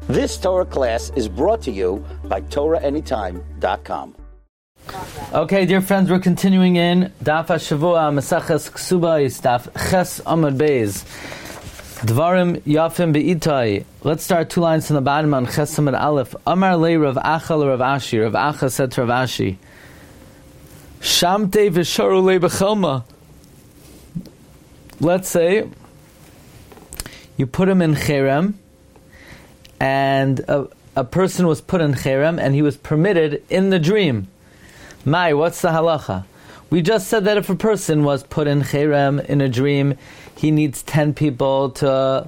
This Torah class is brought to you by TorahAnytime.com. Okay, dear friends, we're continuing in Daf HaShavua Maseches Ksubos Daf Ches Amud Beis Dvarim Yafim Be'itai. Let's start two lines from the bottom on Ches Amud Aleph. Amar Le Rav Acha Rav Ashi. Rav Acha said to Rav Ashi, Shamte v'sharu le b'chelma. Let's say you put him in cherem, and a person was put in cherem, and he was permitted in the dream. Mai, what's the halacha? We just said that if a person was put in cherem in a dream, he needs 10 people to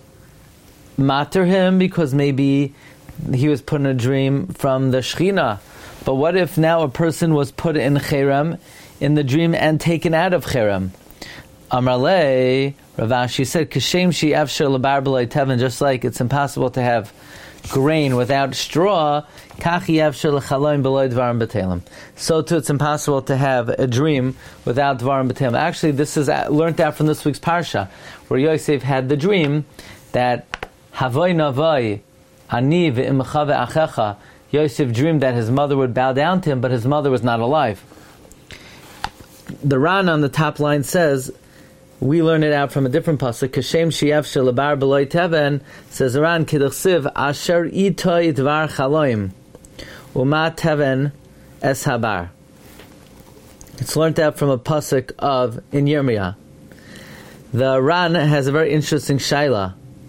mater him because maybe he was put in a dream from the Shechina. But what if now a person was put in cherem in the dream and taken out of cherem? Amar Le, Rav Ashi said, Kashem shi efshar lebar b'lo teven, just like it's impossible to have grain without straw, kachi efshar lechalom b'lo dvarim b'telim. So too it's impossible to have a dream without dvarim b'telim. Actually, this is learned out from this week's parsha, where Yosef had the dream that Havoi navoi ani v'imcha ve'achecha. Yosef dreamed that his mother would bow down to him, but his mother was not alive. The Ran on the top line says, we learn it out from a different pasuk. Kashem she'ef shelabar b'loy teven, says Ran kidachsiv asher itoy dvar chaloim uma teven es habar. It's learned out from a pasuk of in Yirmiyah. The Ran has a very interesting shaila.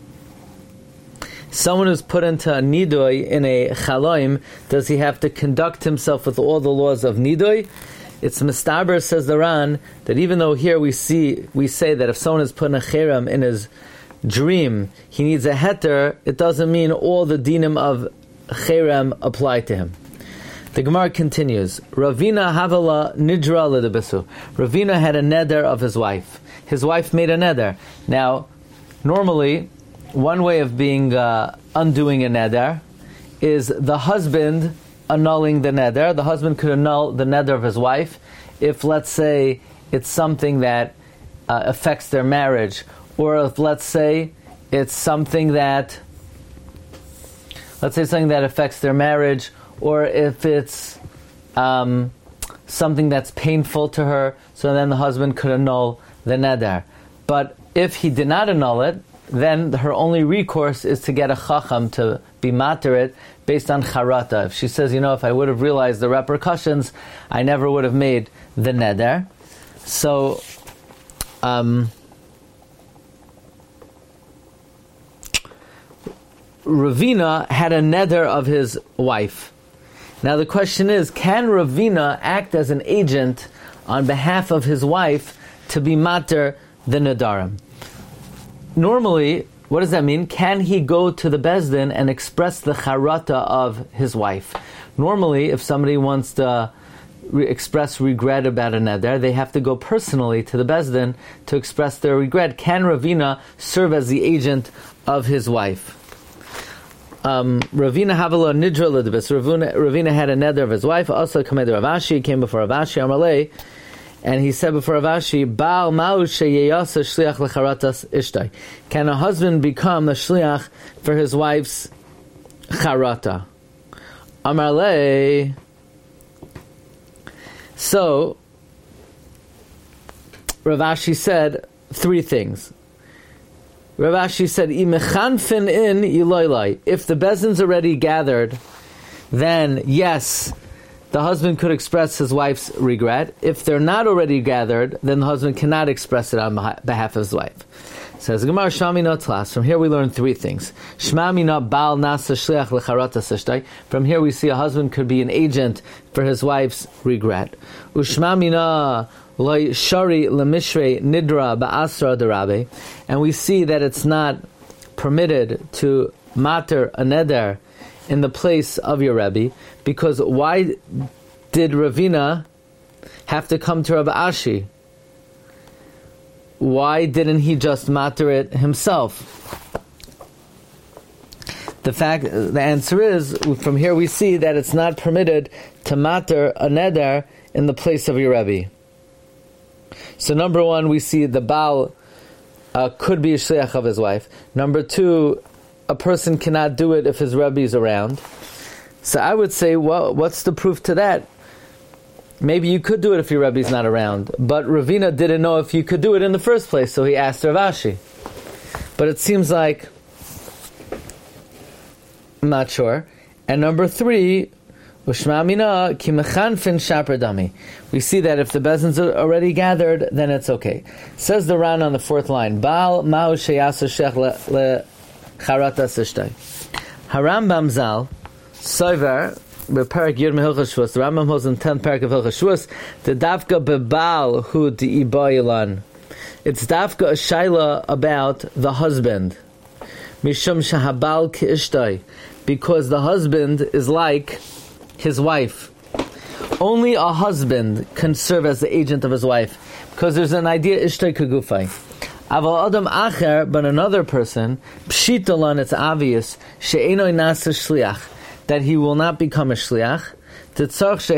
Someone who's put into a nidoy in a chaloim, does he have to conduct himself with all the laws of nidoy? It's mistaber, says the Ran, that even though here we say that if someone is put in a cherem in his dream, he needs a heter, it doesn't mean all the dinim of cherem apply to him. The Gemara continues, Ravina havala nidra l'debesu. Ravina had a neder of his wife. His wife made a neder. Now, normally, one way of being undoing a neder is the husband annulling the neder. The husband could annul the neder of his wife if, let's say, it's something that affects their marriage, or if, let's say, it's something that affects their marriage, or if it's something that's painful to her, so then the husband could annul the neder. But if he did not annul it, then her only recourse is to get a chacham to be mater it based on charata. If she says, if I would have realized the repercussions, I never would have made the neder. So, Ravina had a neder of his wife. Now the question is, can Ravina act as an agent on behalf of his wife to be mater the nedarim? Normally, what does that mean? Can he go to the Bezdin and express the charata of his wife? Normally, if somebody wants to express regret about a neder, they have to go personally to the Bezdin to express their regret. Can Ravina serve as the agent of his wife? Ravina havala nidra l'debes. Ravina had a neder of his wife. Also, Kamed Rav Ashi came before Rav Ashi Amalei. And he said before Rav Ashi, Baal Ma'u sheyeyasa shliach lecharatas ishtai. Can a husband become the shliach for his wife's charata? Amar le. So, Rav Ashi said 3 things. Rav Ashi said, Imechanfin in iloilai. If the bezin's already gathered, then yes, the husband could express his wife's regret. If they're not already gathered, then the husband cannot express it on behalf of his wife. Says Gemara Shamina Tlas. From here we learn 3 things. Shmamina Baal Nasa Shliach Lecharata Sishtai. From here we see a husband could be an agent for his wife's regret. Ushmamina Loi Shari Lemishre Nidra Ba'asra Darabe. And we see that it's not permitted to mater a neder in the place of your Rebbe, because why did Ravina have to come to Rav Ashi? Why didn't he just mater it himself? The answer is, from here we see that it's not permitted to mater a neder in the place of your Rebbe. So number 1, we see the Baal could be a shliach of his wife. Number 2, a person cannot do it if his Rebbe is around. So I would say, well, what's the proof to that? Maybe you could do it if your Rebbe is not around, but Ravina didn't know if you could do it in the first place, so he asked Rav Ashi. But it seems like, I'm not sure. And number 3, we see that if the bezins are already gathered, then it's okay. Says the Ran on the 4th line, Baal ma'u sheyasa shech lecharata sishtay. Harambam Zal, Soiver, Beparak Yud Mehilchas Shvus, the Rambam holds in 10th parak of Hilchas Shvus, the Dafka Bebal Hu Di'ibayilan. It's Dafka a shaila about the husband. Mishum Shahabal Ki'ishtay. Because the husband is like his wife. Only a husband can serve as the agent of his wife. Because there's an idea, Ishtay Kagufay. Aval Adam Acher, but another person, Pshitalan, it's obvious, She'enoi Nasa Shliach, that he will not become a Shliach, because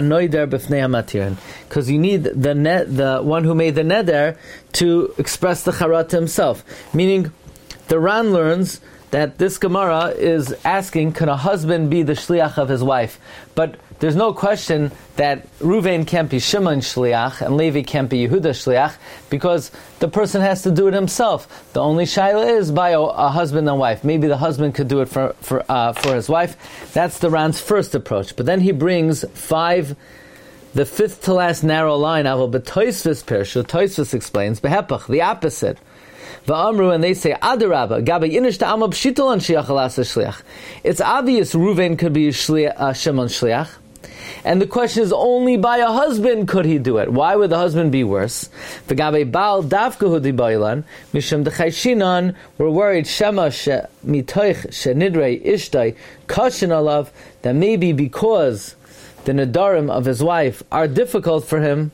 you need the one who made the neder to express the charat himself. Meaning, the Ran learns that this Gemara is asking, can a husband be the shliach of his wife? But there's no question that Ruvain can't be Shimon shliach and Levi can't be Yehuda shliach, because the person has to do it himself. The only shaila is by a husband and wife. Maybe the husband could do it for his wife. That's the Ran's first approach. But then he brings the 5th to last narrow line. But Tosfos Pirshu, Tosfos explains, behepach, the opposite. Va'amru, and they say, Adarabba, Gaba Yinish ta'amab shitolan shiach alas shliach. It's obvious Ruvain could be Shimon shliach. And the question is, only by a husband could he do it. Why would the husband be worse? V'gabe Baal dafka hu dibaylan, mishum dechayshinan, we're worried, Shema mitoich shenidrei ishtay, kashin alav, that maybe because the nedarim of his wife are difficult for him,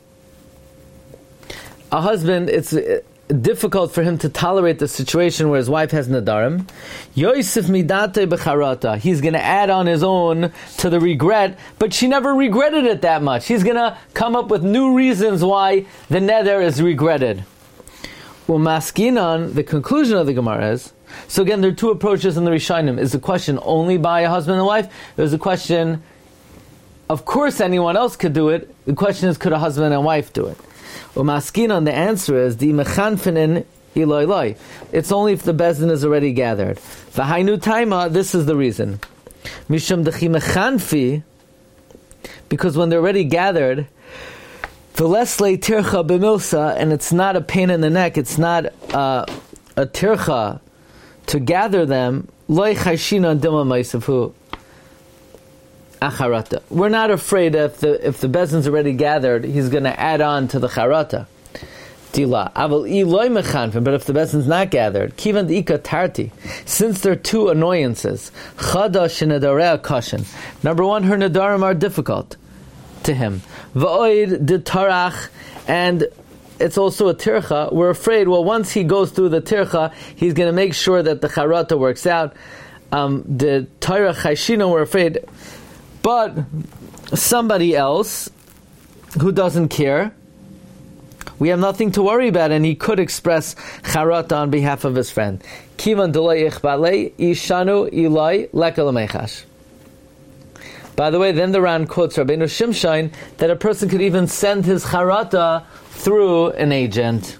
a husband, it's difficult for him to tolerate the situation where his wife has nadarim. Yosef midate becharata. He's going to add on his own to the regret, but she never regretted it that much. He's going to come up with new reasons why the neder is regretted. Umaskinan, the conclusion of the Gemara is, so again, there are 2 approaches in the Rishonim. Is the question only by a husband and wife? There's a question, of course anyone else could do it. The question is, could a husband and wife do it? Umaskinan, the answer is the mechanfinin iloi. It's only if the bezdin is already gathered. V'hainu taima, this is the reason. Mishum dechi mechanfi, because when they're already gathered, v'lesle tircha b'milsa, and it's not a pain in the neck, it's not a tircha to gather them. Loi chayshina dima ma'isavhu. Acharata. We're not afraid if the bezdin's already gathered, he's going to add on to the charata. Dila. Aval iloi mechanfin, but if the bezdin's not gathered, kivan d'ika tarti. Since there are 2 annoyances, chadash and nedarea kashin. Number 1, her nedarim are difficult to him. Va'oid de tarach, and it's also a tircha. We're afraid, well, once he goes through the tircha, he's going to make sure that the charata works out. The Torah chayshina, we're afraid. But somebody else who doesn't care, we have nothing to worry about, and he could express charata on behalf of his friend. Kivan d'loi ichbalei ishanu ilai lekalamechash. By the way, then the Ran quotes Rabbeinu Shimshon that a person could even send his charata through an agent.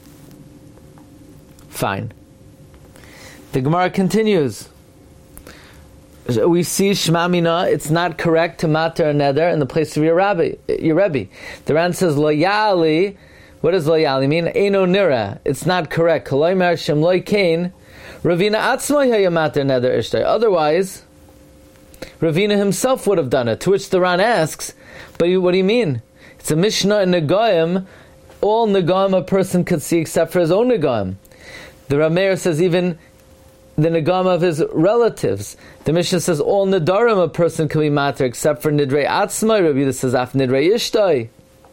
Fine. The Gemara continues. We see Shema Mina, it's not correct to mater a neder in the place of your Rebbe. The Ran says, Lo ya'ali, what does Lo ya'ali mean? Eino nira, it's not correct. Koloimer shem loy kain, Ravina atzmai haya mater neder ishtay. Otherwise, Ravina himself would have done it. To which the Ran asks, but what do you mean? It's a Mishnah in Negoim, all Negoim a person could see except for his own Negoim. The Rameir says even the negam of his relatives. The Mishnah says all nedarim a person can be matter except for nidrei atzmai. Rabbi Yehuda says af nidrei ishtay.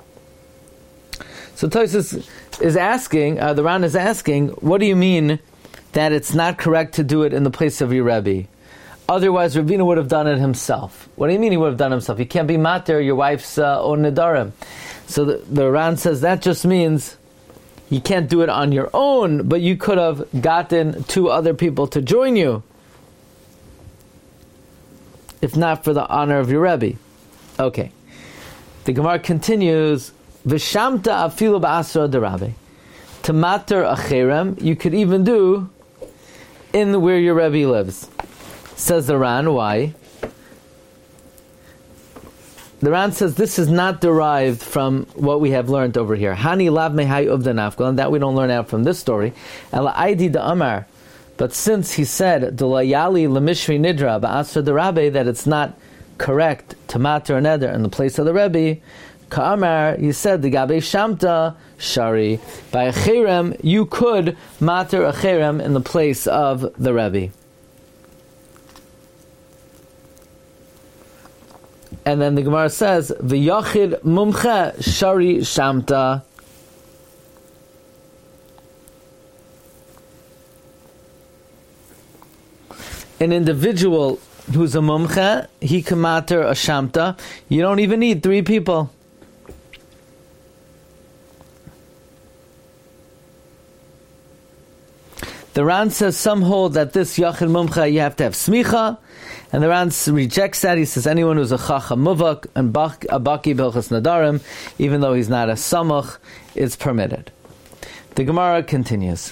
So Tosfos is asking, the Ran is asking, what do you mean that it's not correct to do it in the place of your Rebbe? Otherwise, Ravina would have done it himself. What do you mean he would have done it himself? You can't be matter your wife's own nedarim. So the Ran says that just means you can't do it on your own, but you could have gotten 2 other people to join you. if not for the honor of your Rebbe. Okay. The Gemara continues, V'shamta afilu ba'asra derabe. To mater a cherem, you could even do in where your Rebbe lives. Says the Ran, why? The Ran says this is not derived from what we have learned over here. Hani lav mehai of the nafkal, and that we don't learn out from this story. Ela aidi da amar. But since he said Delayali lemishri nidra ba'asra derabe, that it's not correct to mater an eder in the place of the Rebbe, Ka'amar, he said, the Gabe Shamta Shari. By a cherem, you could mater a cherem in the place of the Rebbe. And then the Gemara says, V'yachid mumche Shari Shamta. An individual who's a mumche, he can mater a Shamta. You don't even need 3 people. The Ran says some hold that this Yachid Mumcha you have to have Smicha, and the Ran rejects that. He says anyone who's a Chacham Muvak and a Baki Bilchas Nadarim, even though he's not a Samach, is permitted. The Gemara continues.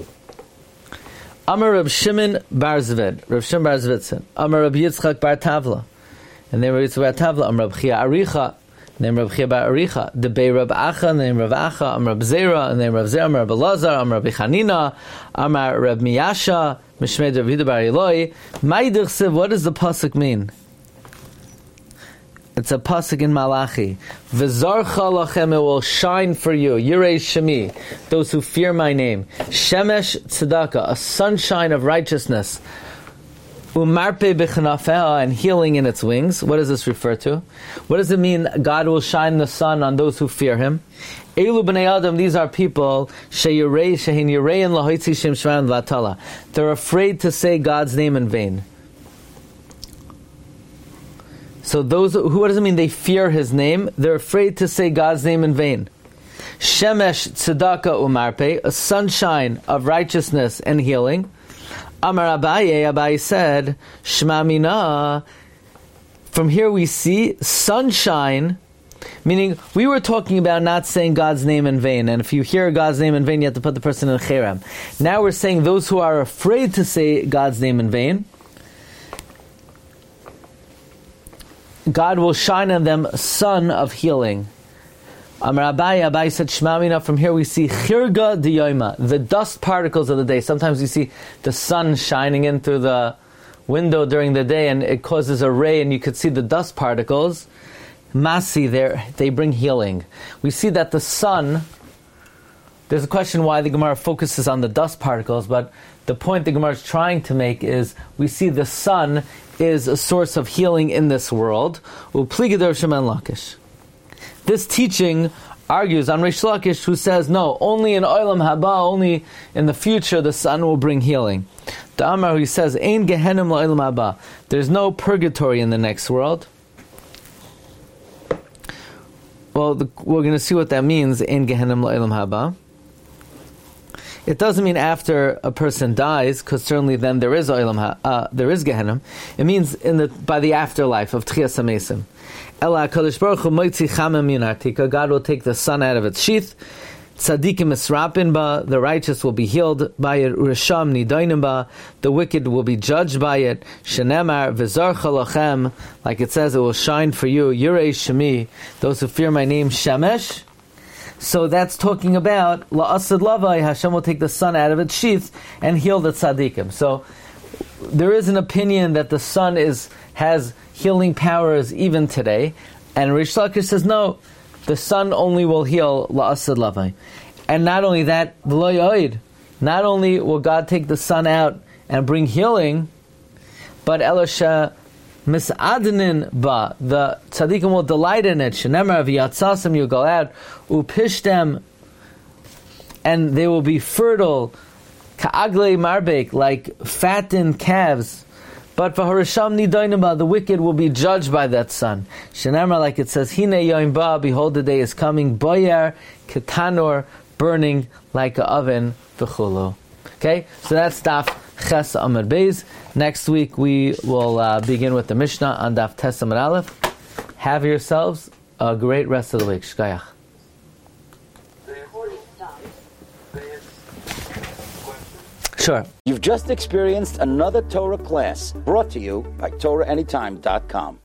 Amar Reb Shimon Bar Zvid, Reb Shimon Bar Zvid said, Amar Reb Yitzchak Bar Tavla, and then Reb Yitzchak Bar Tavla, Amar Reb Chia Aricha, name Reb Chia Bar Aricha, the Bei Reb Acha, name Reb Acha, Amar Reb Zera, name Reb Zera, Amar Reb Elazar, Amar Reb Chanina, Amar Reb Miyasha, Mishmed Reb Yehuda Bar Eloi. Ma'idich Siv, what does the pasuk mean? It's a pasuk in Malachi. V'zarcha lachem, it will shine for you. Yirei Shemi, those who fear my name. Shemesh tzedakah, a sunshine of righteousness. Umarpe b'chanafeha, and healing in its wings. What does this refer to? What does it mean God will shine the sun on those who fear Him? Elu b'nei Adam, these are people, shehin yirein lahoitzi shem shvan v'atala. They're afraid to say God's name in vain. So those who, what does it mean they fear His name? They're afraid to say God's name in vain. Shemesh tzedakah umarpe, a sunshine of righteousness and healing. Amar Abaye said, Shema Mina. From here we see sunshine, meaning we were talking about not saying God's name in vain, and if you hear God's name in vain, you have to put the person in cherem. Now we're saying those who are afraid to say God's name in vain, God will shine on them a sun of healing. Amar Abaye said, Shema Mina. From here we see chirga diyoima, the dust particles of the day. Sometimes you see the sun shining in through the window during the day, and it causes a ray, and you could see the dust particles. Masi, they bring healing. We see that the sun. There's a question why the Gemara focuses on the dust particles, but the point the Gemara is trying to make is we see the sun is a source of healing in this world. Upligadar Shemen Lakish. This teaching argues on Rish Lakish, who says, no, only in Olam Haba, only in the future, the sun will bring healing. The Amar, who says, Ein Gehenim LaOlam Haba. There's no purgatory in the next world. Well, we're going to see what that means, Ein Gehenim LaOlam Haba. It doesn't mean after a person dies, because certainly then there is there is Gehenim. It means by the afterlife of Tchias HaMesim. Ela HaKadosh Baruch Hu moitzi chamim min artika. God will take the sun out of its sheath. Tzadikim misrapin ba. The righteous will be healed by it. Uresham nidainim ba. The wicked will be judged by it. Shenemar v'zarcha lachem. Like it says, it will shine for you. Yirei Shemi. Those who fear my name, Shemesh. So that's talking about la'asad lavai. Hashem will take the sun out of its sheath and heal the tzadikim. So there is an opinion that the sun has healing powers even today, and Rish Lakish says no, the sun only will heal la'asad lavai. And not only that, v'lo yoid, not only will God take the sun out and bring healing, but elasha mis'adnin ba, the tzaddikim will delight in it. Shenemar v'yatzasem, you go out, upishtem, and they will be fertile, ka'aglei marbek, like fattened calves. But for Harisham nidainim ba, the wicked will be judged by that sun. Shenemar, like it says, Hine yoim ba, behold the day is coming, boyar ketanor, burning like an oven, v'chulu. Okay, so that's daf Ches Amud Beis. Next week we will begin with the Mishnah on Daf Tes Amud Aleph. Have yourselves a great rest of the week. Shkayach. Sure. You've just experienced another Torah class brought to you by TorahAnytime.com.